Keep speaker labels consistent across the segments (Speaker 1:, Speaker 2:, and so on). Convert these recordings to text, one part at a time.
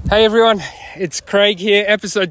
Speaker 1: Hey everyone, it's Craig here, episode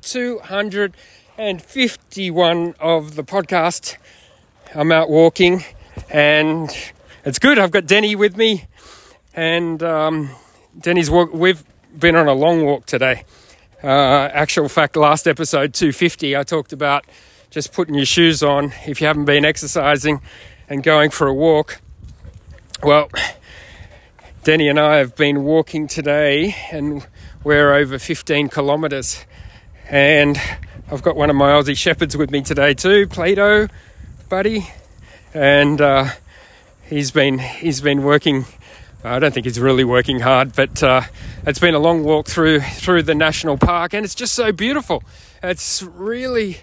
Speaker 1: 251 of the podcast. I'm out walking and it's good. I've got Denny with me and we've been on a long walk today. Actual fact, last episode 250, I talked about just putting your shoes on if you haven't been exercising and going for a walk. Well, Denny and I have been walking today and we're over 15 kilometres, and I've got one of my Aussie Shepherds with me today too, Plato, buddy, and he's been working. I don't think he's really working hard, but it's been a long walk through the national park, and it's just so beautiful. It's really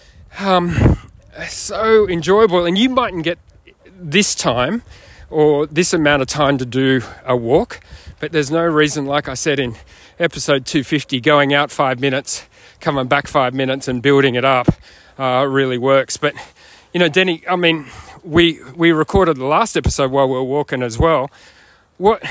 Speaker 1: so enjoyable, and you mightn't get this time or this amount of time to do a walk, but there's no reason, like I said in episode 250, going out 5 minutes, coming back 5 minutes and building it up really works. But, you know, Denny, I mean, we recorded the last episode while we were walking as well. How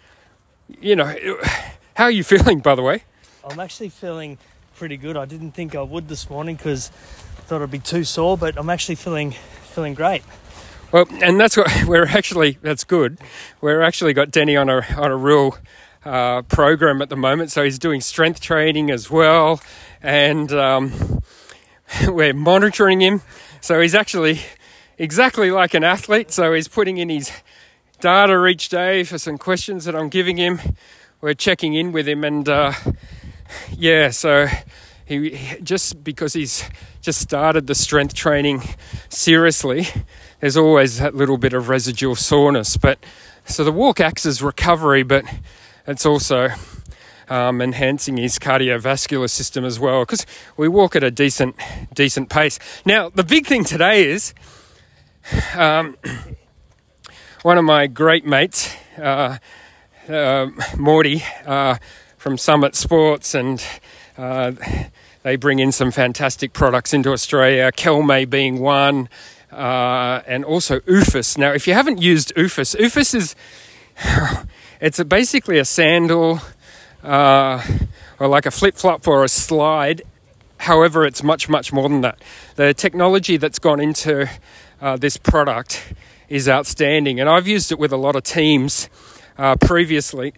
Speaker 1: are you feeling, by the way?
Speaker 2: I'm actually feeling pretty good. I didn't think I would this morning because I thought I'd be too sore, but I'm actually feeling great.
Speaker 1: Well, and that's good. We're actually got Denny on a real program at the moment, so he's doing strength training as well, and we're monitoring him. So he's actually exactly like an athlete. So he's putting in his data each day for some questions that I'm giving him. We're checking in with him, and so he just because he's just started the strength training seriously, there's always that little bit of residual soreness. But so the walk acts as recovery, but it's also enhancing his cardiovascular system as well, because we walk at a decent pace. Now, the big thing today is one of my great mates, Morty, from Summit Sports, and they bring in some fantastic products into Australia, Kelme being one, and also OOFOS. Now, if you haven't used OOFOS is... It's basically a sandal or like a flip-flop or a slide. However, it's much, much more than that. The technology that's gone into this product is outstanding. And I've used it with a lot of teams previously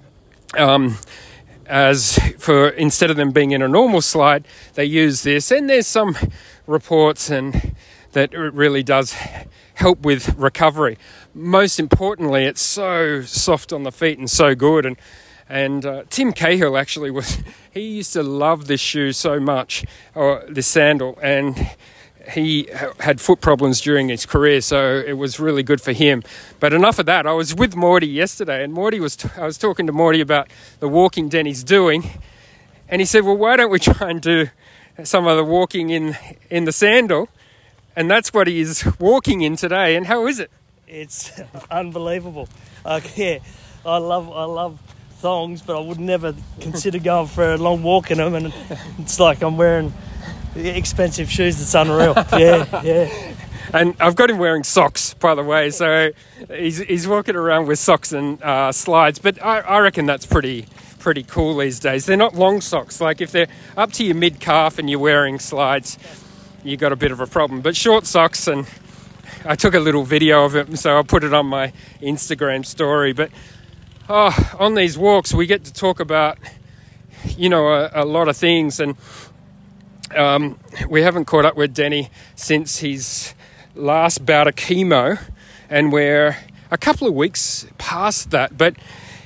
Speaker 1: instead of them being in a normal slide, they use this. And there's some reports and that it really does help with recovery. Most importantly, it's so soft on the feet and so good. And Tim Cahill actually he used to love this shoe so much, or this sandal, and he had foot problems during his career, so it was really good for him. But enough of that. I was with Morty yesterday, and I was talking to Morty about the walking Denny's doing, and he said, well, why don't we try and do some of the walking in the sandal? And that's what he is walking in today. And how is it?
Speaker 2: It's unbelievable. I love thongs, but I would never consider going for a long walk in them. And it's like I'm wearing expensive shoes. It's unreal. Yeah.
Speaker 1: And I've got him wearing socks, by the way. So he's walking around with socks and slides. But I reckon that's pretty cool these days. They're not long socks. Like if they're up to your mid-calf and you're wearing slides, you got a bit of a problem. But short socks, and I took a little video of it, so I'll put it on my Instagram story. But on these walks, we get to talk about, a lot of things. And we haven't caught up with Denny since his last bout of chemo, and we're a couple of weeks past that. But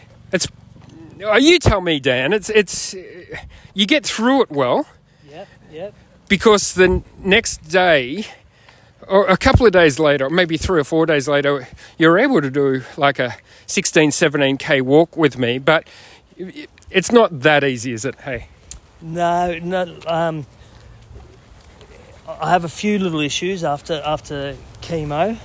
Speaker 1: you tell me, Dan, it's you get through it well.
Speaker 2: Yep.
Speaker 1: Because the next day, or a couple of days later, maybe 3 or 4 days later, you're able to do like a 16, 17K walk with me. But it's not that easy, is it? Hey?
Speaker 2: No. I have a few little issues after chemo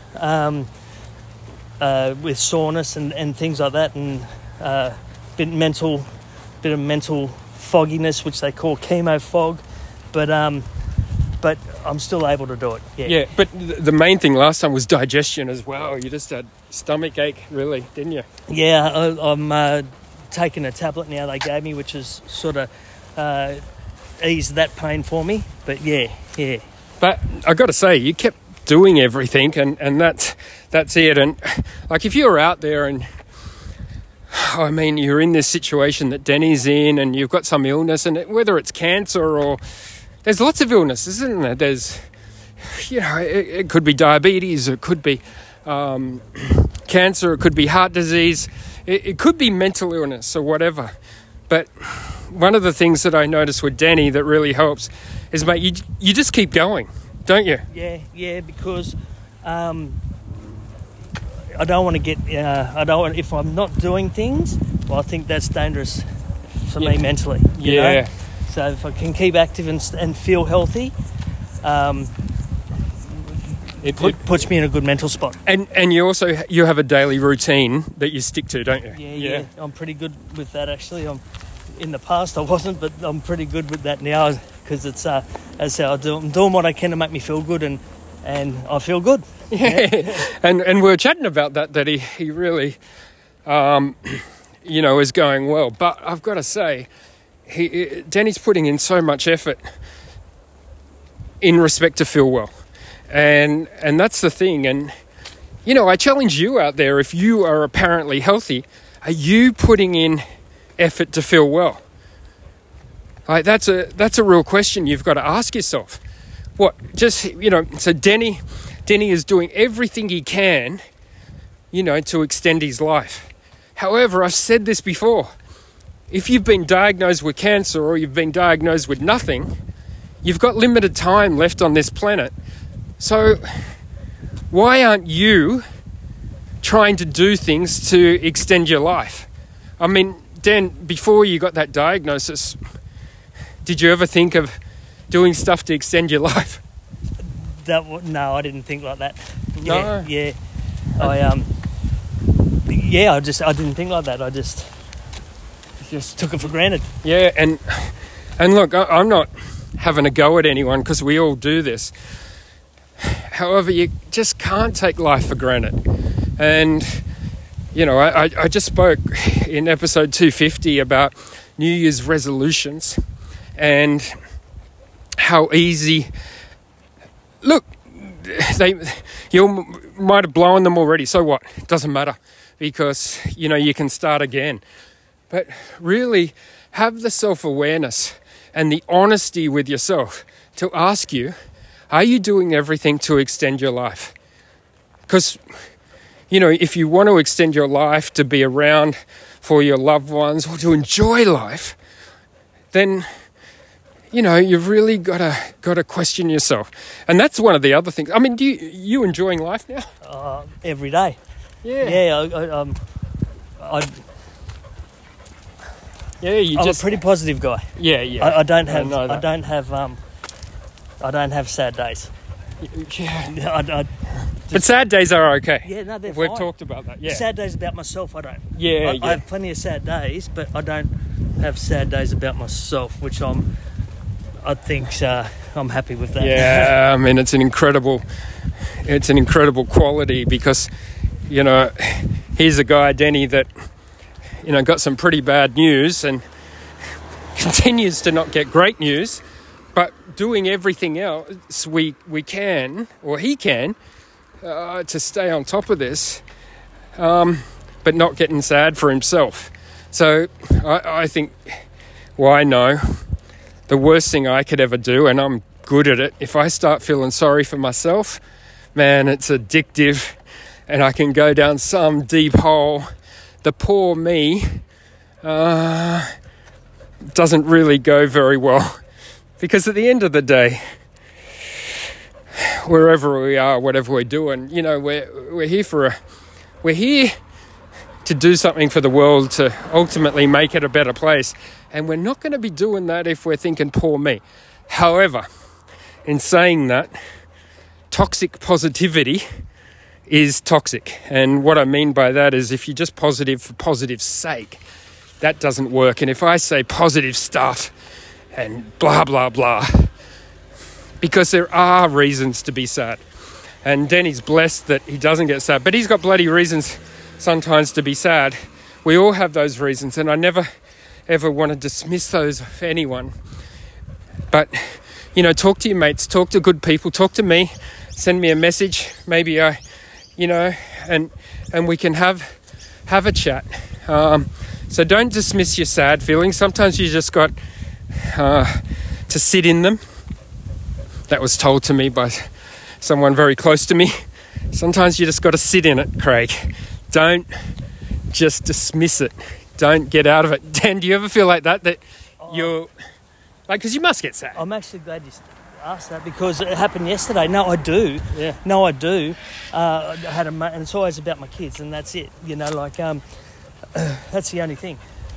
Speaker 2: with soreness and things like that, and bit of mental fogginess, which they call chemo fog. But I'm still able to do it.
Speaker 1: Yeah, but the main thing last time was digestion as well. You just had stomach ache, really, didn't you?
Speaker 2: Yeah, I'm taken a tablet now they gave me, which has sort of eased that pain for me. But yeah.
Speaker 1: But I got to say, you kept doing everything, and that's it. And like, if you're out there and I mean, you're in this situation that Denny's in, and you've got some illness, and whether it's cancer or there's lots of illnesses, isn't there? There's, it could be diabetes, it could be cancer, it could be heart disease, it could be mental illness or whatever. But one of the things that I noticed with Denny that really helps is, mate, you just keep going, don't you?
Speaker 2: Yeah, because I don't want to get. If I'm not doing things, well, I think that's dangerous for me mentally. You know? So if I can keep active and feel healthy, it puts me in a good mental spot.
Speaker 1: And you have a daily routine that you stick to, don't you?
Speaker 2: Yeah. I'm pretty good with that, actually. In the past I wasn't, but I'm pretty good with that now, because it's as I do. I'm doing what I can to make me feel good, and I feel good.
Speaker 1: Yeah. And we were chatting about that he really, is going well. But I've got to say, Denny's putting in so much effort in respect to feel well. And that's the thing. And, I challenge you out there, if you are apparently healthy, are you putting in effort to feel well? Like, that's a real question you've got to ask yourself. So Denny is doing everything he can, to extend his life. However, I've said this before. If you've been diagnosed with cancer or you've been diagnosed with nothing, you've got limited time left on this planet. So why aren't you trying to do things to extend your life? I mean, Dan, before you got that diagnosis, did you ever think of doing stuff to extend your life?
Speaker 2: No, I didn't think like that.
Speaker 1: No.
Speaker 2: Yeah. I didn't think like that. I just took it for granted.
Speaker 1: Yeah, and look, I'm not having a go at anyone, because we all do this. However, you just can't take life for granted. And, I just spoke in episode 250 about New Year's resolutions and how easy... Look, you might have blown them already. So what? It doesn't matter, because, you can start again. But really have the self-awareness and the honesty with yourself to ask you, are you doing everything to extend your life? Because, if you want to extend your life to be around for your loved ones or to enjoy life, then... you've really got to question yourself. And that's one of the other things. I mean, do you enjoying life now?
Speaker 2: Every day.
Speaker 1: Yeah.
Speaker 2: Yeah,
Speaker 1: I'm
Speaker 2: a pretty positive guy.
Speaker 1: Yeah.
Speaker 2: I don't have sad days.
Speaker 1: Yeah. But sad days are okay.
Speaker 2: Yeah, no, they're
Speaker 1: We've
Speaker 2: fine.
Speaker 1: talked about that. Yeah.
Speaker 2: Sad days about myself, I don't.
Speaker 1: Yeah.
Speaker 2: I have plenty of sad days, but I don't have sad days about myself, which I'm happy with that.
Speaker 1: Yeah, I mean, it's an incredible quality, because, here's a guy, Denny, that, got some pretty bad news and continues to not get great news, but doing everything else we can, or he can, to stay on top of this, but not getting sad for himself. So I think, I know the worst thing I could ever do, and I'm good at it, if I start feeling sorry for myself, man, it's addictive, and I can go down some deep hole. The poor me doesn't really go very well, because at the end of the day, wherever we are, whatever we're doing, we're here to do something for the world, to ultimately make it a better place. And we're not going to be doing that if we're thinking, poor me. However, in saying that, toxic positivity is toxic. And what I mean by that is, if you're just positive for positive's sake, that doesn't work. And if I say positive stuff and blah, blah, blah, because there are reasons to be sad. And Denny's blessed that he doesn't get sad, but he's got bloody reasons sometimes to be sad, we all have those reasons, and I never ever want to dismiss those of anyone. But, talk to your mates, talk to good people, talk to me, send me a message, maybe and we can have a chat. So don't dismiss your sad feelings. Sometimes you just got to sit in them. That was told to me by someone very close to me. Sometimes you just got to sit in it, Craig. Don't just dismiss it. Don't get out of it. Dan, do you ever feel like that you're... because you must get sad.
Speaker 2: I'm actually glad you asked that because it happened yesterday. No, I do.
Speaker 1: Yeah.
Speaker 2: No, I do. I had and it's always about my kids, and that's it. That's the only thing.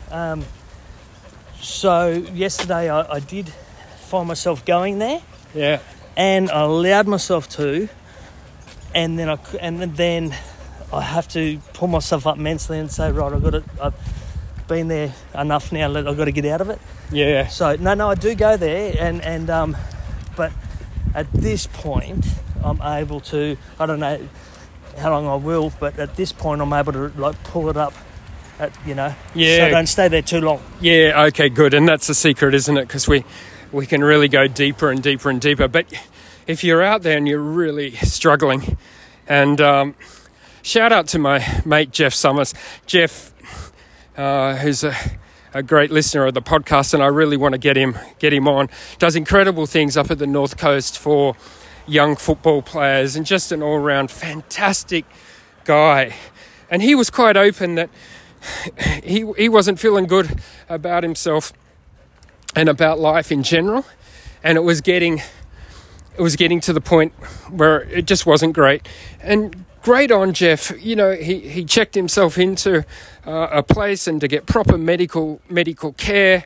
Speaker 2: So yesterday I did find myself going there.
Speaker 1: Yeah.
Speaker 2: And I allowed myself to, and then I have to pull myself up mentally and say, right, I've been there enough now. I've got to get out of it.
Speaker 1: Yeah.
Speaker 2: So no, I do go there, and but at this point, I'm able to. I don't know how long I will, but at this point, I'm able to pull it up.
Speaker 1: Yeah.
Speaker 2: So don't stay there too long.
Speaker 1: Yeah. Okay. Good. And that's the secret, isn't it? Because we can really go deeper and deeper and deeper. But if you're out there and you're really struggling, and shout out to my mate Jeff Summers, Jeff, who's a great listener of the podcast, and I really want to get him on. Does incredible things up at the North Coast for young football players, and just an all-round fantastic guy. And he was quite open that he wasn't feeling good about himself and about life in general, and it was getting to the point where it just wasn't great. And great on Jeff, he checked himself into a place and to get proper medical care,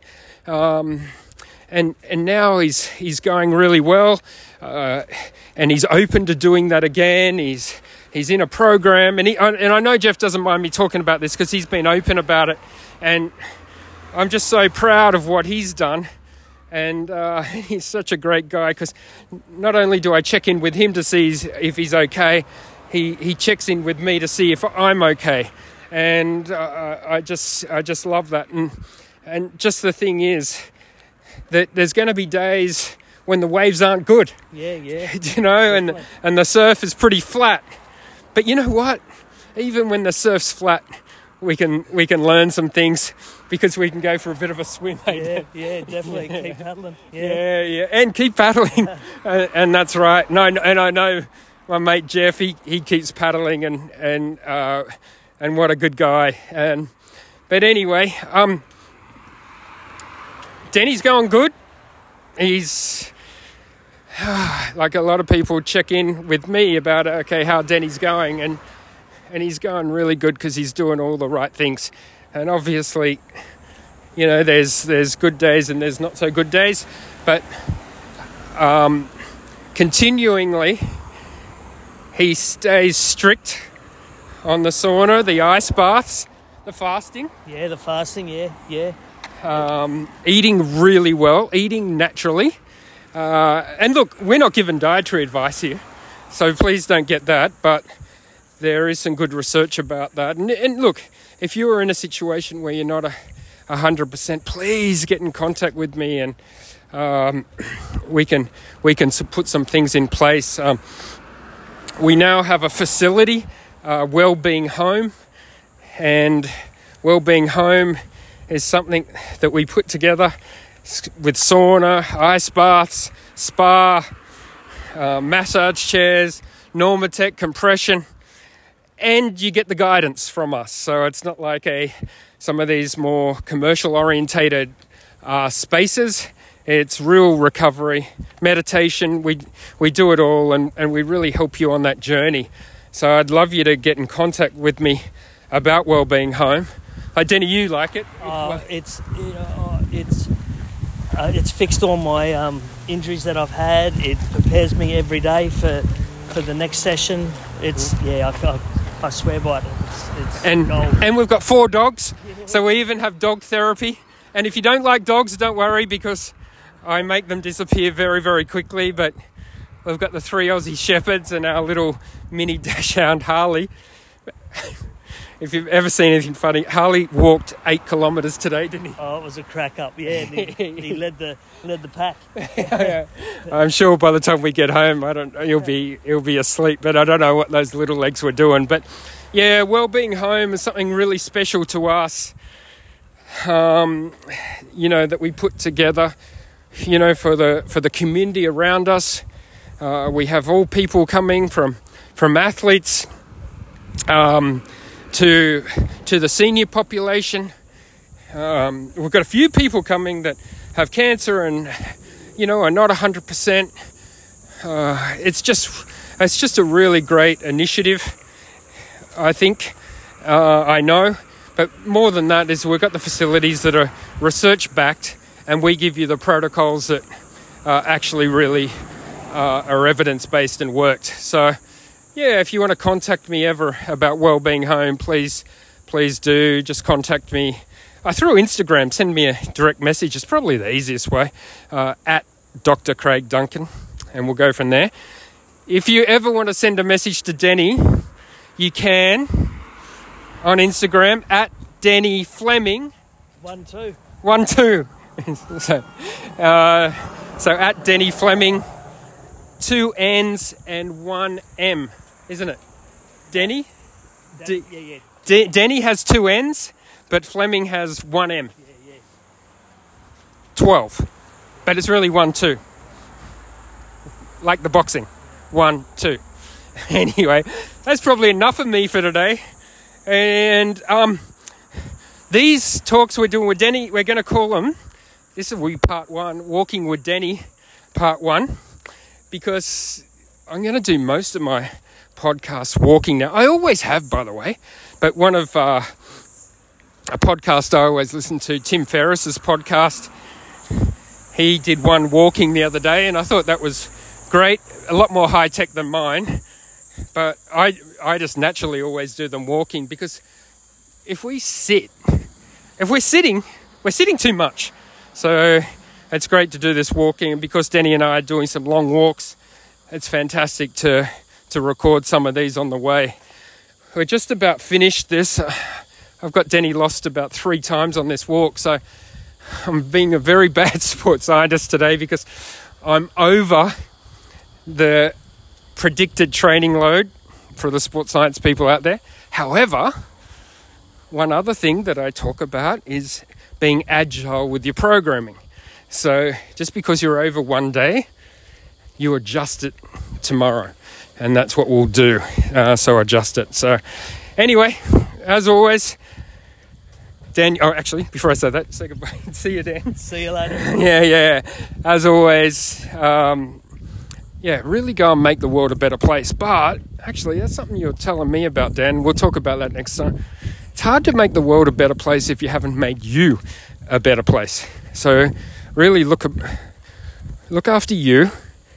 Speaker 1: and now he's going really well, and he's open to doing that again. He's in a program, and I know Jeff doesn't mind me talking about this because he's been open about it, and I'm just so proud of what he's done. And he's such a great guy because not only do I check in with him to see if he's okay, he checks in with me to see if I'm okay. And I just love that. And just the thing is that there's going to be days when the waves aren't good.
Speaker 2: Yeah.
Speaker 1: And the surf is pretty flat. But you know what? Even when the surf's flat, we can learn some things because we can go for a bit of a swim.
Speaker 2: Yeah, definitely.
Speaker 1: Yeah.
Speaker 2: Keep paddling.
Speaker 1: Yeah, and keep paddling. And that's right. No, and I know my mate Jeff, he keeps paddling, and what a good guy. But anyway, Denny's going good. He's like a lot of people check in with me about how Denny's going, and he's going really good because he's doing all the right things. And obviously, there's good days and there's not so good days, but continuingly he stays strict on the sauna, the ice baths, the fasting.
Speaker 2: Yeah, the fasting, yeah.
Speaker 1: Eating really well, eating naturally. And look, we're not given dietary advice here, so please don't get that, but there is some good research about that. And look, if you are in a situation where you're not 100%, please get in contact with me, and we can put some things in place. We now have a facility, Wellbeing Home, and Wellbeing Home is something that we put together with sauna, ice baths, spa, massage chairs, Normatec compression, and you get the guidance from us. So it's not like some of these more commercial orientated spaces. It's real recovery, meditation. We do it all, and we really help you on that journey. So I'd love you to get in contact with me about Wellbeing Home. Denny, you like it?
Speaker 2: It's fixed all my injuries that I've had. It prepares me every day for the next session. I swear by it. It's gold.
Speaker 1: And we've got 4 dogs, so we even have dog therapy. And if you don't like dogs, don't worry, because I make them disappear very, very quickly. But we've got the 3 Aussie Shepherds and our little mini dachshund Harley. if you've ever seen anything funny, Harley walked 8 kilometres today, didn't he?
Speaker 2: Oh, it was a crack up, yeah. And he led the pack.
Speaker 1: Yeah. I'm sure by the time we get home, he'll be asleep. But I don't know what those little legs were doing. But yeah, Wellbeing Home is something really special to us. That we put together, for the community around us. We have all people coming from athletes to the senior population. We've got a few people coming that have cancer and are not 100%. It's just a really great initiative, I think. I know. But more than that is we've got the facilities that are research backed, and we give you the protocols that actually really are evidence based and worked. So yeah, if you want to contact me ever about Wellbeing Home, please do. Just contact me through Instagram. Send me a direct message. It's probably the easiest way, at Dr. Craig Duncan, and we'll go from there. If you ever want to send a message to Denny, you can on Instagram at Denny Fleming
Speaker 2: 12.
Speaker 1: So at Denny Fleming, 2 N's and 1 M, isn't it? Denny?
Speaker 2: Yeah.
Speaker 1: Denny has 2 N's, but Fleming has 1 M.
Speaker 2: Yeah.
Speaker 1: 12. But it's really 1, 2. Like the boxing. 1, 2. Anyway, that's probably enough of me for today. And these talks we're doing with Denny, we're going to call them, this will be part 1, Walking with Denny, part 1, because I'm going to do most of my podcasts walking now. I always have, by the way, but one of a podcast I always listen to, Tim Ferriss's podcast, he did one walking the other day, and I thought that was great, a lot more high-tech than mine. But I just naturally always do them walking, because if we're sitting, we're sitting too much. So it's great to do this walking, and because Denny and I are doing some long walks, it's fantastic to record some of these on the way. We're just about finished this. I've got Denny lost about 3 times on this walk, so I'm being a very bad sports scientist today because I'm over the predicted training load for the sports science people out there. However, one other thing that I talk about is being agile with your programming. So just because you're over one day, you adjust it tomorrow, and that's what we'll do. So adjust it. So anyway, as always, Dan. Oh, actually, before I say that, say goodbye. See you, Dan.
Speaker 2: See you later.
Speaker 1: Yeah. As always. Really go and make the world a better place. But actually, that's something you're telling me about, Dan. We'll talk about that next time. It's hard to make the world a better place if you haven't made you a better place. So really look after you.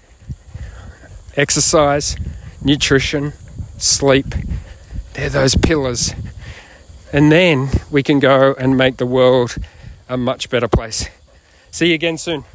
Speaker 1: Exercise, nutrition, sleep. They're those pillars. And then we can go and make the world a much better place. See you again soon.